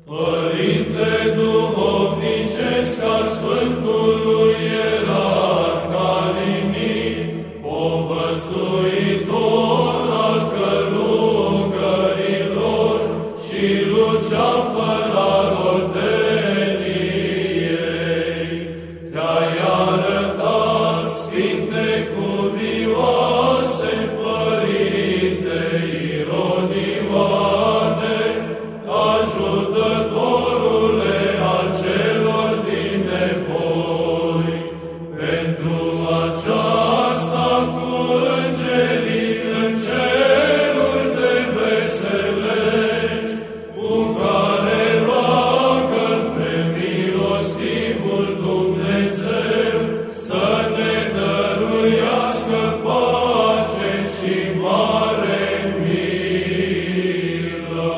Părinte duhovnicesc al Sfântului Ierarh Calinic, povățuitor al călugărilor și luceafăr al Olteniei, te-ai arătat, Sfinte cuvioase, Părinte Ironioane, ajutătorule al celor din nevoi. Pentru aceasta cu îngerii în ceruri te veselești, cu care roagă-L pe milostivul Dumnezeu să ne dăruiască pace și mare milă.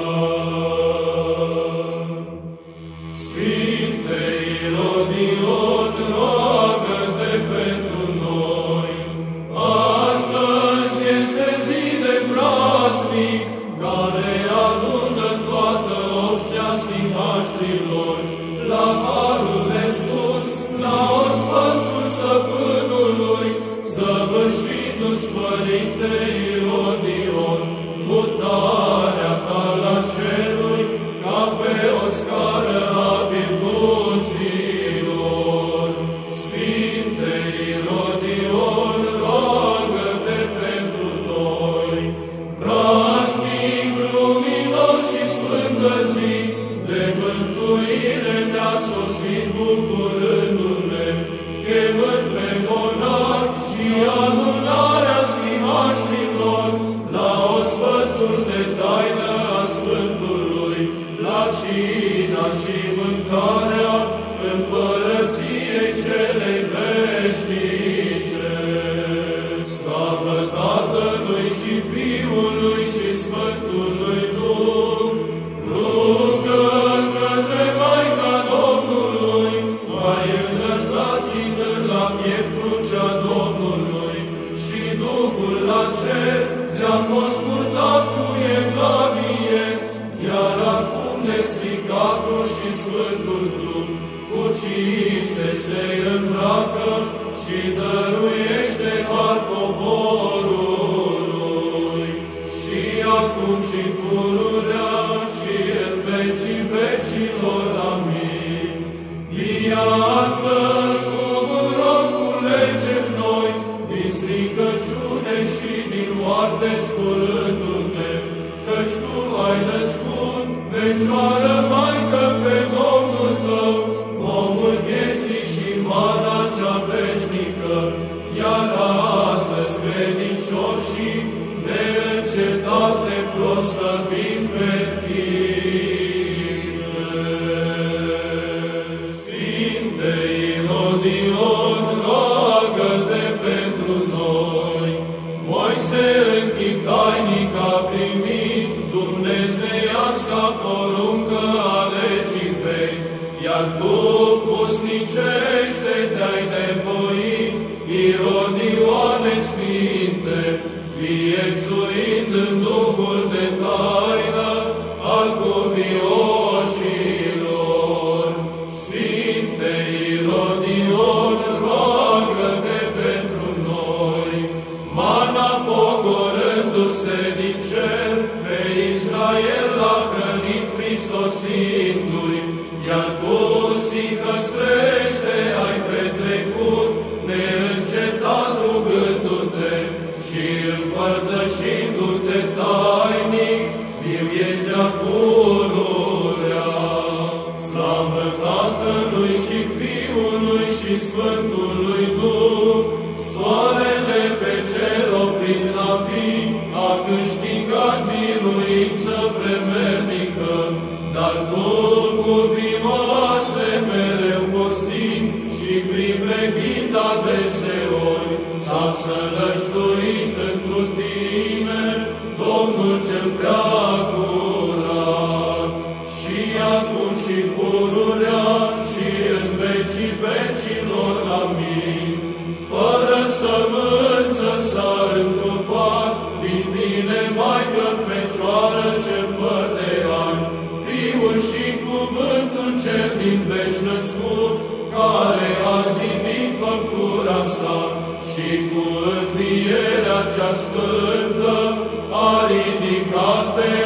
Sfinte Irodion, roagă-te pentru noi. Astăzi este zi de praznic, care adună toată oștea sihaștrilor la harul de sus, la ospățul stăpânului, săvârșindu-ți, Părinte Irodion, mutarea ta la ceruri, ca pe o scară a virtuților. Sfinte Irodion, roagă-te pentru noi. Praznic, luminos și sfântă zi, de mântuire ne-a sosit bucurându-ne, chemând pe monachi și adunarea sihaștilor la ospățul de taină al Sfântului, la cina și mâncarea împărăției celei veșnice. Slavă Tatălui și Fiului și Sfântului Duh, rugă către Maica Domnului, mai înălțați-vă la piept crucea Domnului, și Duhul la cer ți-a fost purtat cu evlavie, iar acum nestricatul și Sfântul trup cu cinste se îmbracă și dăruiește har poporului. Și acum și pururea și în vecii vecilor. Amin. Viață cu un rod culegem noi, din stricăciune și din moarte sculându-ne, căci Tu ai născut, Fecioară Maică, pe Domnul Tău, omul vieții și mana cea veșnică, iar astăzi credincioșii neîncetat te proslăvim pe Tine. Sfinte Irodion, roagă-te pentru noi. Moise în chip tainic a primit dumnezeiasca poruncă a legii vechi, iar Tu pusnicește te-ai nevoit, Irodioane sfinte, viețuind în Duhul de taină al cuvioșilor. Sfinte Irodion, roagă-te pentru noi. Mana pogorându-se din cer, pe Israel l-a hrănit prisosindu-i, iar Tu, sihăstrește, ai petrecut, neîncetat rugându-te și împărtășindu-te tainic, viu ești de-a pururea. Slavă Tatălui și Fiului și Sfântului Duh, soarele pe cer oprit la vii, a câștigat biruință vremelnică, dar Tu, cuvioase, mereu postind și priveghind adeseori, s-a sălășluit întru Tine, Domnul cel prea curat. Și acum și pururea și în vecii vecilor. Amin. Fără sămânță s-a întrupat din Tine, Maică Fecioară cel fără de ani, Fiul și Tatăl cel din veci născut, care a zidit făptura sa și cu învierea cea sfântă a ridicat pe